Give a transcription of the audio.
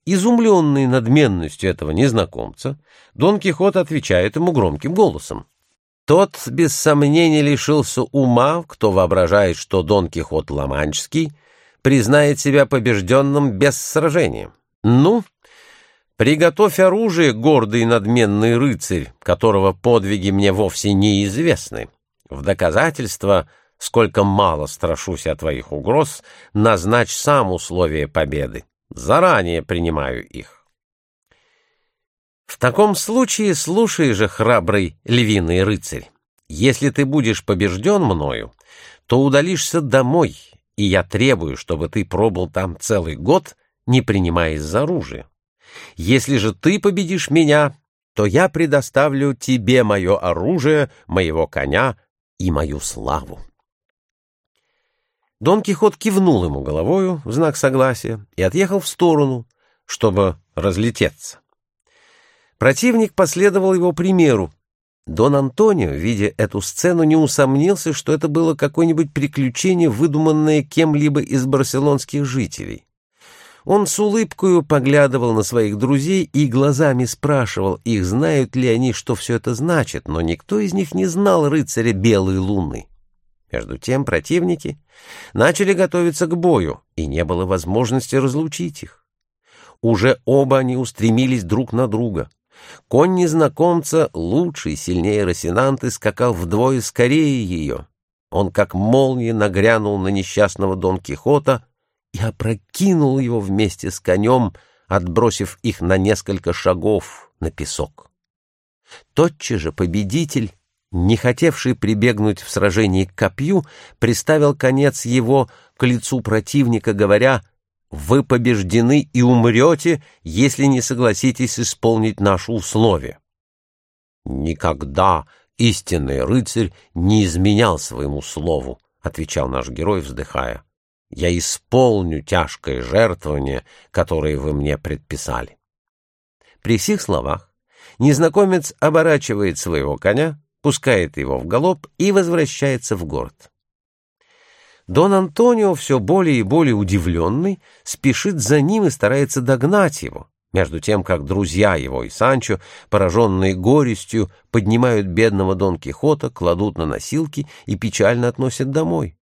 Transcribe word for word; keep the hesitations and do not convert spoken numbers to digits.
Изумленный надменностью этого незнакомца, Дон Кихот отвечает ему громким голосом. Тот, без сомнения, лишился ума, кто воображает, что Дон Кихот Ла-Манческий признает себя побежденным без сражения. Ну, приготовь оружие, гордый и надменный рыцарь, которого подвиги мне вовсе неизвестны. В доказательство, сколько мало страшусь от твоих угроз, назначь сам условия победы. Заранее принимаю их. В таком случае слушай же, храбрый львиный рыцарь. Если ты будешь побежден мною, то удалишься домой, и я требую, чтобы ты пробыл там целый год, не принимаясь за оружие. Если же ты победишь меня, то я предоставлю тебе мое оружие, моего коня и мою славу. Дон Кихот кивнул ему головою в знак согласия и отъехал в сторону, чтобы разлететься. Противник последовал его примеру. Дон Антонио, видя эту сцену, не усомнился, что это было какое-нибудь приключение, выдуманное кем-либо из барселонских жителей. Он с улыбкою поглядывал на своих друзей и глазами спрашивал их, знают ли они, что все это значит, но никто из них не знал рыцаря Белой Луны. Между тем противники начали готовиться к бою, и не было возможности разлучить их. Уже оба они устремились друг на друга. Конь незнакомца, лучший и сильнее Росинанты, скакал вдвое скорее ее. Он как молния нагрянул на несчастного Дон Кихота и опрокинул его вместе с конем, отбросив их на несколько шагов на песок. Тотчас же победитель, не хотевший прибегнуть в сражении к копью, приставил конец его к лицу противника, говоря: «Вы побеждены и умрете, если не согласитесь исполнить наши условия». «Никогда истинный рыцарь не изменял своему слову», — отвечал наш герой, вздыхая. «Я исполню тяжкое жертвование, которое вы мне предписали». При сих словах незнакомец оборачивает своего коня, пускает его в галоп и возвращается в город. Дон Антонио, все более и более удивленный, спешит за ним и старается догнать его, между тем как друзья его и Санчо, пораженные горестью, поднимают бедного Дон Кихота, кладут на носилки и печально относят домой.